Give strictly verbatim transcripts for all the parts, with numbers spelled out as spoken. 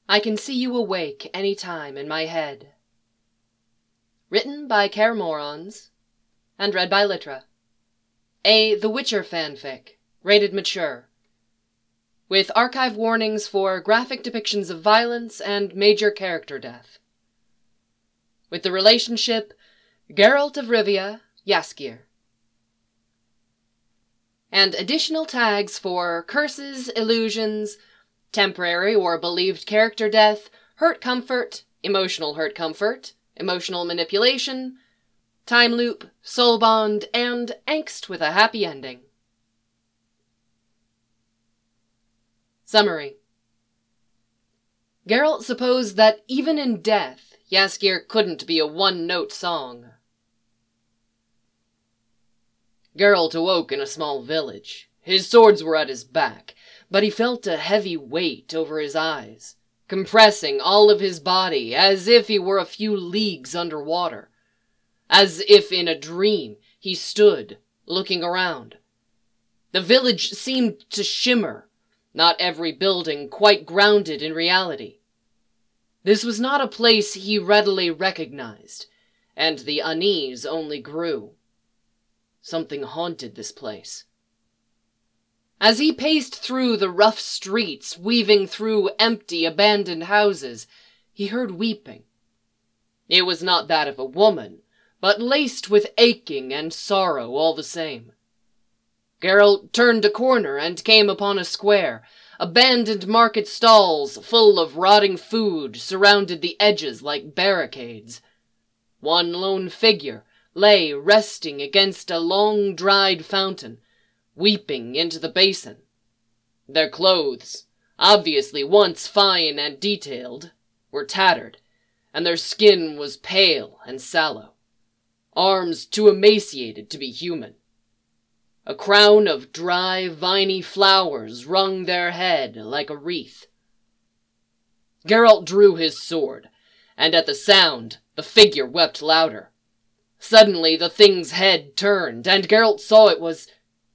I can see you awake any time in my head. Written by Kaer Morons and read by Litra. A The Witcher fanfic, rated mature, with archive warnings for graphic depictions of violence and major character death. With the relationship Geralt of Rivia, Jaskier. And additional tags for curses, illusions, temporary or believed character death, hurt comfort, emotional hurt comfort, emotional manipulation, time loop, soul bond, and angst with a happy ending. Summary. Geralt supposed that even in death, Jaskier couldn't be a one-note song. Geralt awoke in a small village. His swords were at his back, but he felt a heavy weight over his eyes, compressing all of his body as if he were a few leagues underwater. As if in a dream, he stood, looking around. The village seemed to shimmer, not every building quite grounded in reality. This was not a place he readily recognized, and the unease only grew. Something haunted this place. As he paced through the rough streets, weaving through empty, abandoned houses, he heard weeping. It was not that of a woman, but laced with aching and sorrow all the same. Geralt turned a corner and came upon a square. Abandoned market stalls full of rotting food surrounded the edges like barricades. One lone figure lay resting against a long-dried fountain, weeping into the basin. Their clothes, obviously once fine and detailed, were tattered, and their skin was pale and sallow, arms too emaciated to be human. A crown of dry, viney flowers wrung their head like a wreath. Geralt drew his sword, and at the sound, the figure wept louder. Suddenly the thing's head turned, and Geralt saw it was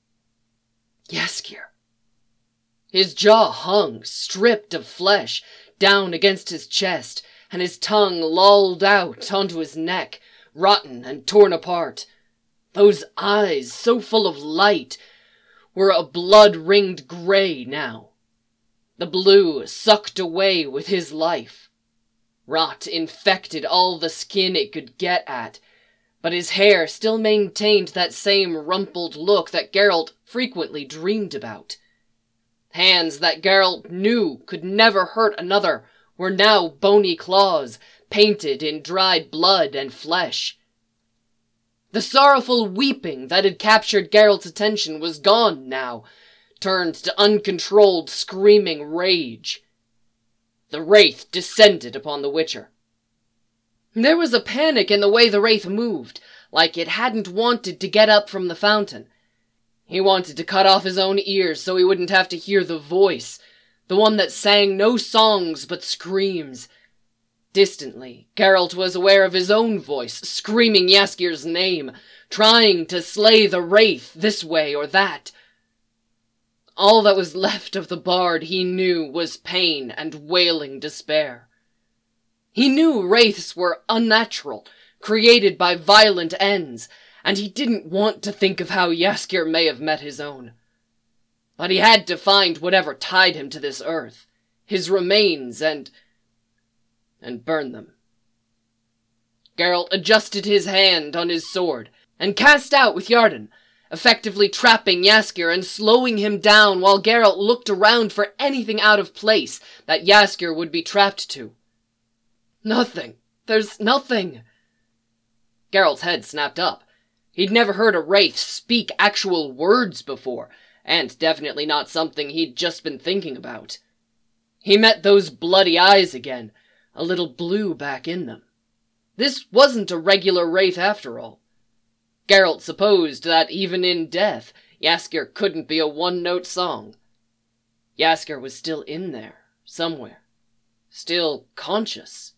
Jaskier. His jaw hung, stripped of flesh, down against his chest, and his tongue lolled out onto his neck, rotten and torn apart. Those eyes, so full of light, were a blood-ringed gray now. The blue sucked away with his life. Rot infected all the skin it could get at, but his hair still maintained that same rumpled look that Geralt frequently dreamed about. Hands that Geralt knew could never hurt another were now bony claws, painted in dried blood and flesh. The sorrowful weeping that had captured Geralt's attention was gone now, turned to uncontrolled screaming rage. The wraith descended upon the Witcher. There was a panic in the way the wraith moved, like it hadn't wanted to get up from the fountain. He wanted to cut off his own ears so he wouldn't have to hear the voice, the one that sang no songs but screams. Distantly, Geralt was aware of his own voice, screaming Jaskier's name, trying to slay the wraith this way or that. All that was left of the bard, he knew, was pain and wailing despair. He knew wraiths were unnatural, created by violent ends, and he didn't want to think of how Jaskier may have met his own. But he had to find whatever tied him to this earth, his remains, and... and burn them. Geralt adjusted his hand on his sword, and cast out with Yarden, effectively trapping Jaskier and slowing him down while Geralt looked around for anything out of place that Jaskier would be trapped to. Nothing. There's nothing. Geralt's head snapped up. He'd never heard a wraith speak actual words before, and definitely not something he'd just been thinking about. He met those bloody eyes again, a little blue back in them. This wasn't a regular wraith after all. Geralt supposed that even in death, Jaskier couldn't be a one-note song. Jaskier was still in there, somewhere. Still conscious.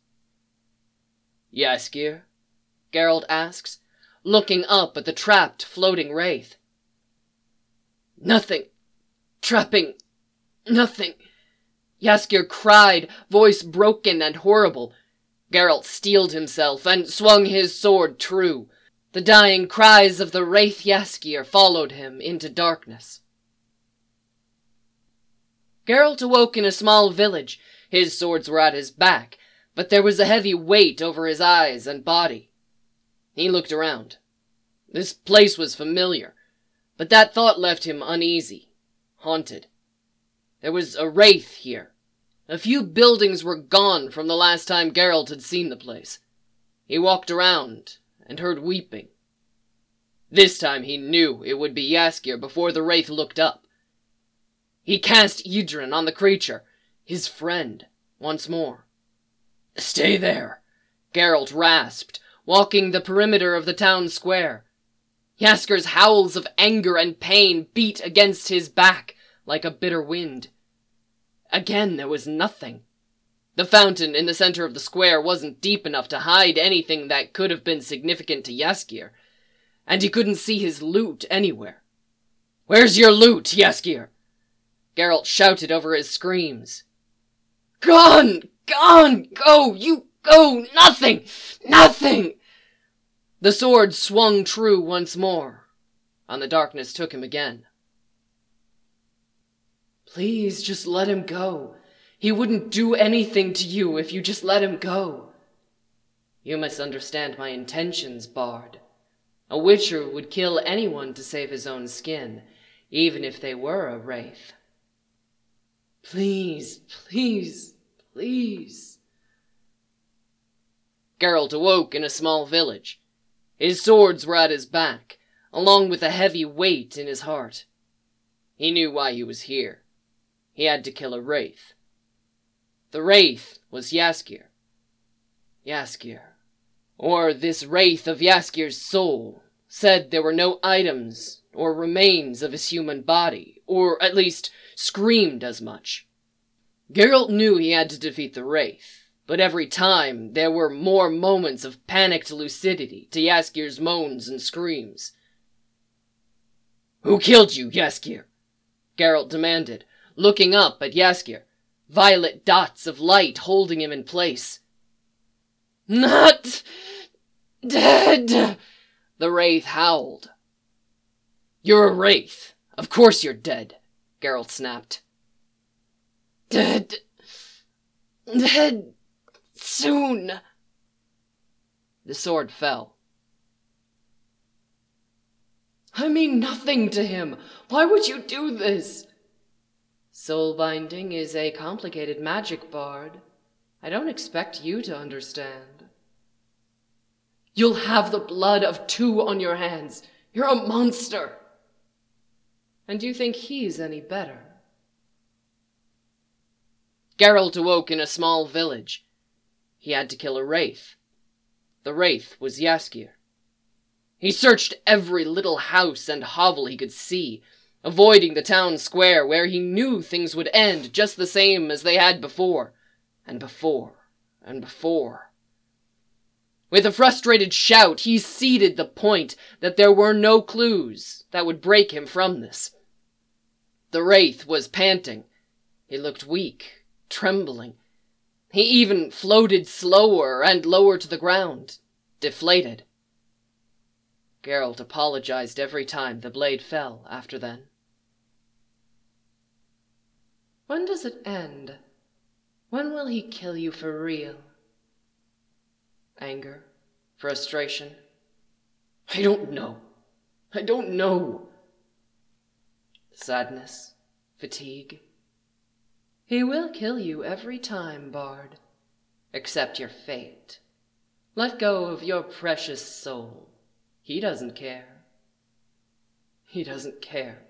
Jaskier? Geralt asks, looking up at the trapped, floating wraith. Nothing. Trapping. Nothing. Jaskier cried, voice broken and horrible. Geralt steeled himself and swung his sword true. The dying cries of the wraith Jaskier followed him into darkness. Geralt awoke in a small village. His swords were at his back, but there was a heavy weight over his eyes and body. He looked around. This place was familiar, but that thought left him uneasy, haunted. There was a wraith here. A few buildings were gone from the last time Geralt had seen the place. He walked around and heard weeping. This time he knew it would be Jaskier before the wraith looked up. He cast Idrinn on the creature, his friend, once more. "Stay there," Geralt rasped, walking the perimeter of the town square. Jaskier's howls of anger and pain beat against his back like a bitter wind. Again there was nothing. The fountain in the center of the square wasn't deep enough to hide anything that could have been significant to Jaskier, and he couldn't see his loot anywhere. "Where's your loot, Jaskier?" Geralt shouted over his screams. "Gone! Gone! Go! You go! Nothing! Nothing!" The sword swung true once more, and the darkness took him again. "Please, just let him go. He wouldn't do anything to you if you just let him go." "You misunderstand my intentions, Bard. A witcher would kill anyone to save his own skin, even if they were a wraith." "Please, please, please." Geralt awoke in a small village. His swords were at his back, along with a heavy weight in his heart. He knew why he was here. He had to kill a wraith. The wraith was Jaskier. Jaskier, or this wraith of Jaskier's soul, said there were no items or remains of his human body, or at least screamed as much. Geralt knew he had to defeat the wraith, but every time there were more moments of panicked lucidity to Jaskier's moans and screams. "Who killed you, Jaskier?" Geralt demanded, looking up at Jaskier, violet dots of light holding him in place. "Not dead," the wraith howled. "You're a wraith. Of course you're dead," Geralt snapped. "Dead. Dead. Soon." The sword fell. "I mean nothing to him. Why would you do this?" "Soul binding is a complicated magic, Bard. I don't expect you to understand." "You'll have the blood of two on your hands. You're a monster." "And you think he's any better?" Geralt awoke in a small village. He had to kill a wraith. The wraith was Jaskier. He searched every little house and hovel he could see, avoiding the town square where he knew things would end just the same as they had before, and before, and before. With a frustrated shout, he ceded the point that there were no clues that would break him from this. The wraith was panting. He looked weak, trembling. He even floated slower and lower to the ground, deflated. Geralt apologized every time the blade fell after then. "When does it end? When will he kill you for real?" Anger, frustration. "I don't know. I don't know." Sadness, fatigue. "He will kill you every time, Bard. Accept your fate. Let go of your precious soul. He doesn't care. He doesn't care."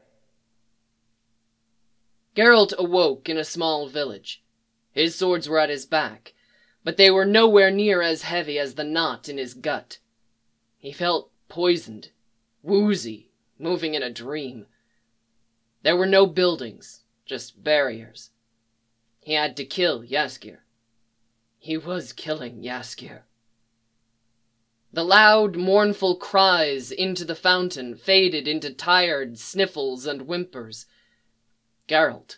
Geralt awoke in a small village. His swords were at his back, but they were nowhere near as heavy as the knot in his gut. He felt poisoned, woozy, moving in a dream. There were no buildings, just barriers. He had to kill Jaskier. He was killing Jaskier. The loud, mournful cries into the fountain faded into tired sniffles and whimpers. Geralt,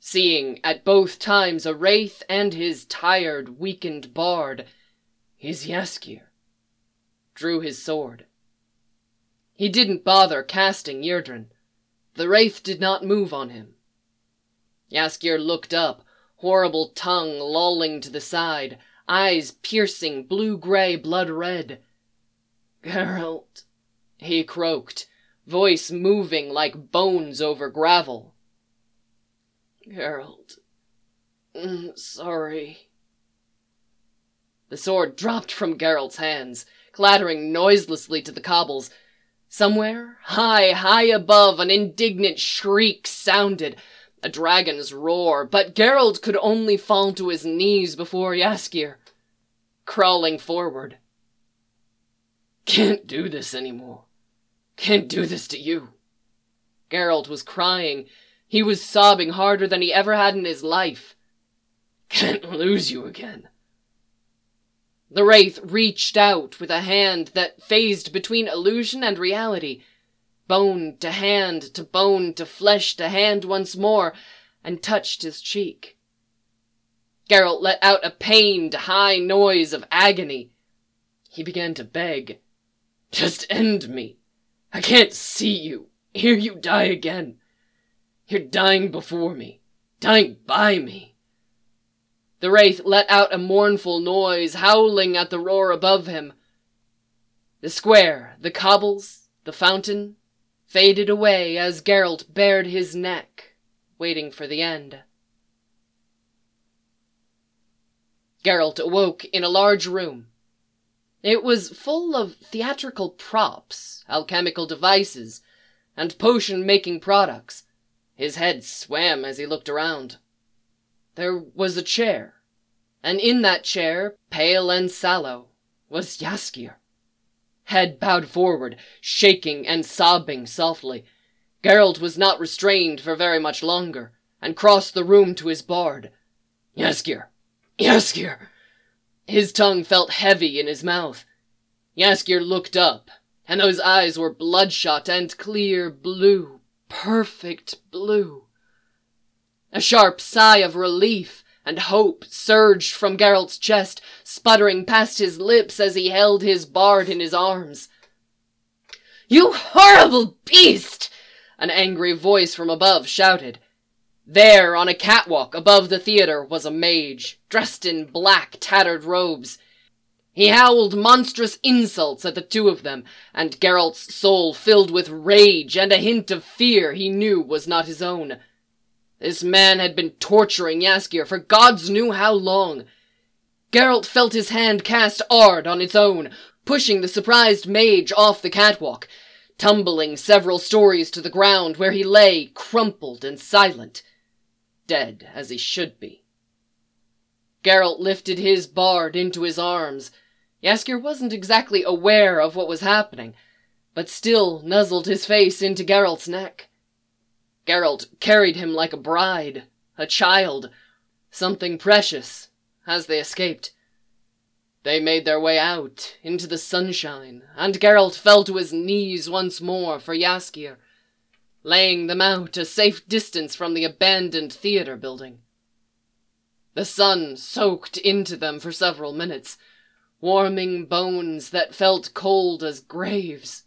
seeing at both times a wraith and his tired, weakened bard, his Jaskier, drew his sword. He didn't bother casting Yrdren. The wraith did not move on him. Jaskier looked up, horrible tongue lolling to the side, eyes piercing, blue-gray, blood-red. "Geralt," he croaked, voice moving like bones over gravel. "Geralt, mm, sorry." The sword dropped from Geralt's hands, clattering noiselessly to the cobbles. Somewhere, high, high above, an indignant shriek sounded, a dragon's roar, but Geralt could only fall to his knees before Jaskier, crawling forward. "Can't do this anymore. Can't do this to you." Geralt was crying. He was sobbing harder than he ever had in his life. "Can't lose you again." The wraith reached out with a hand that phased between illusion and reality, bone to hand to bone to flesh to hand once more, and touched his cheek. Geralt let out a pained, high noise of agony. He began to beg. "Just end me. I can't see you, hear you die again. You're dying before me, dying by me." The wraith let out a mournful noise, howling at the roar above him. The square, the cobbles, the fountain, faded away as Geralt bared his neck, waiting for the end. Geralt awoke in a large room. It was full of theatrical props, alchemical devices, and potion-making products. His head swam as he looked around. There was a chair, and in that chair, pale and sallow, was Jaskier. Head bowed forward, shaking and sobbing softly, Geralt was not restrained for very much longer, and crossed the room to his bard. "Jaskier! Jaskier!" His tongue felt heavy in his mouth. Jaskier looked up, and those eyes were bloodshot and clear blue, perfect blue. A sharp sigh of relief and hope surged from Geralt's chest, sputtering past his lips as he held his bard in his arms. "You horrible beast!" an angry voice from above shouted. There, on a catwalk above the theater, was a mage, dressed in black, tattered robes. He howled monstrous insults at the two of them, and Geralt's soul filled with rage and a hint of fear he knew was not his own. This man had been torturing Jaskier for gods knew how long. Geralt felt his hand cast hard on its own, pushing the surprised mage off the catwalk, tumbling several stories to the ground where he lay, crumpled and silent, dead as he should be. Geralt lifted his bard into his arms. Jaskier wasn't exactly aware of what was happening, but still nuzzled his face into Geralt's neck. Geralt carried him like a bride, a child, something precious, as they escaped. They made their way out into the sunshine, and Geralt fell to his knees once more for Jaskier, laying them out a safe distance from the abandoned theater building. The sun soaked into them for several minutes, warming bones that felt cold as graves.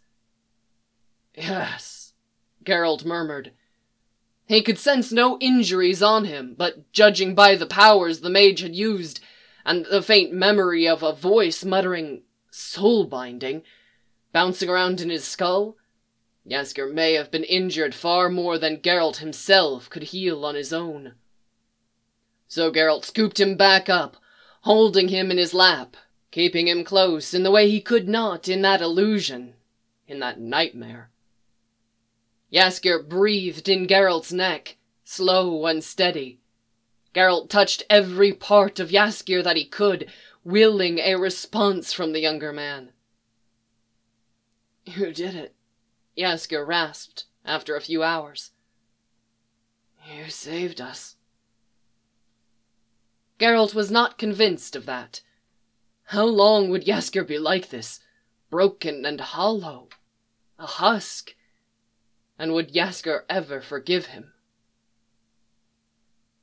"Yes," Geralt murmured. He could sense no injuries on him, but judging by the powers the mage had used, and the faint memory of a voice muttering soul-binding, bouncing around in his skull, Jaskier may have been injured far more than Geralt himself could heal on his own. So Geralt scooped him back up, holding him in his lap, keeping him close in the way he could not in that illusion, in that nightmare. Jaskier breathed in Geralt's neck, slow and steady. Geralt touched every part of Jaskier that he could, willing a response from the younger man. "You did it," Jaskier rasped after a few hours. "You saved us." Geralt was not convinced of that. How long would Jaskier be like this, broken and hollow, a husk? And would Jaskier ever forgive him?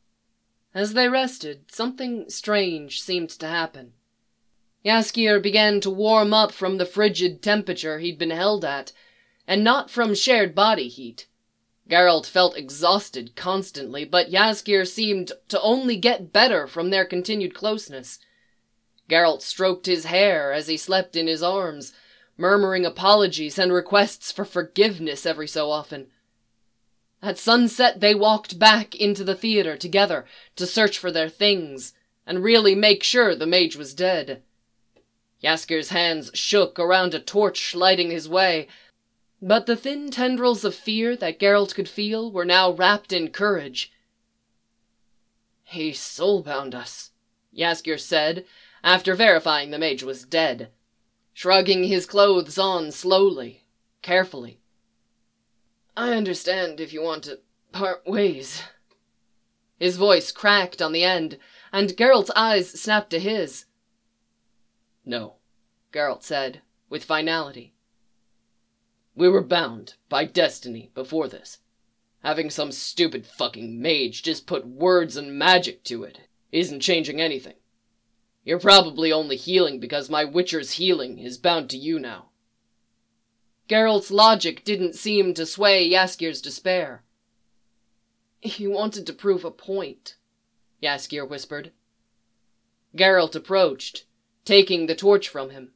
As they rested, something strange seemed to happen. Jaskier began to warm up from the frigid temperature he'd been held at, and not from shared body heat. Geralt felt exhausted constantly, but Jaskier seemed to only get better from their continued closeness. Geralt stroked his hair as he slept in his arms, murmuring apologies and requests for forgiveness every so often. At sunset they walked back into the theater together to search for their things and really make sure the mage was dead. Jaskier's hands shook around a torch lighting his way, but the thin tendrils of fear that Geralt could feel were now wrapped in courage. "He soulbound us," Jaskier said, after verifying the mage was dead, shrugging his clothes on slowly, carefully. "I understand if you want to part ways." His voice cracked on the end, and Geralt's eyes snapped to his. "No," Geralt said, with finality. "We were bound by destiny before this. Having some stupid fucking mage just put words and magic to it isn't changing anything. You're probably only healing because my Witcher's healing is bound to you now." Geralt's logic didn't seem to sway Jaskier's despair. "He wanted to prove a point," Jaskier whispered. Geralt approached, taking the torch from him.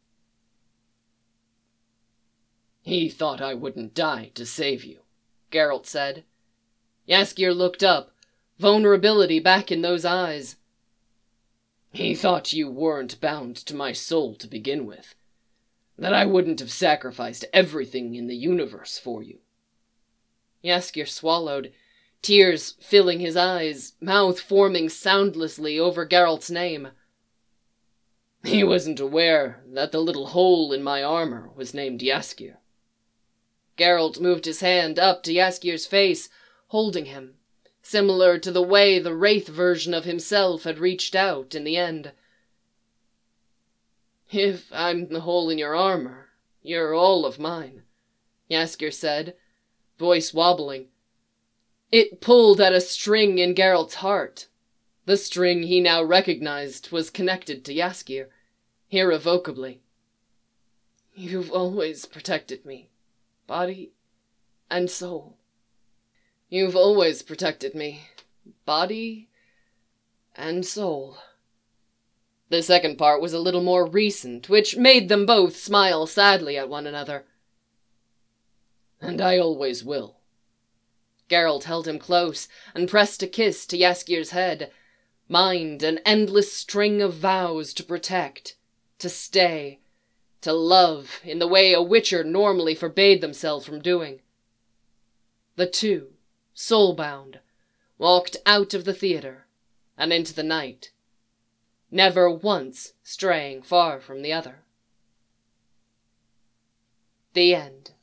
"He thought I wouldn't die to save you," Geralt said. Jaskier looked up, vulnerability back in those eyes. "He thought you weren't bound to my soul to begin with. That I wouldn't have sacrificed everything in the universe for you." Jaskier swallowed, tears filling his eyes, mouth forming soundlessly over Geralt's name. He wasn't aware that the little hole in my armor was named Jaskier. Geralt moved his hand up to Jaskier's face, holding him, similar to the way the wraith version of himself had reached out in the end. "If I'm the hole in your armor, you're all of mine," Jaskier said, voice wobbling. It pulled at a string in Geralt's heart. The string he now recognized was connected to Jaskier, irrevocably. "You've always protected me, body and soul. You've always protected me, body and soul." The second part was a little more recent, which made them both smile sadly at one another. "And I always will." Geralt held him close and pressed a kiss to Jaskier's head, mined an endless string of vows to protect, to stay, to love in the way a witcher normally forbade themselves from doing. The two, soul-bound, walked out of the theater and into the night, never once straying far from the other. The end.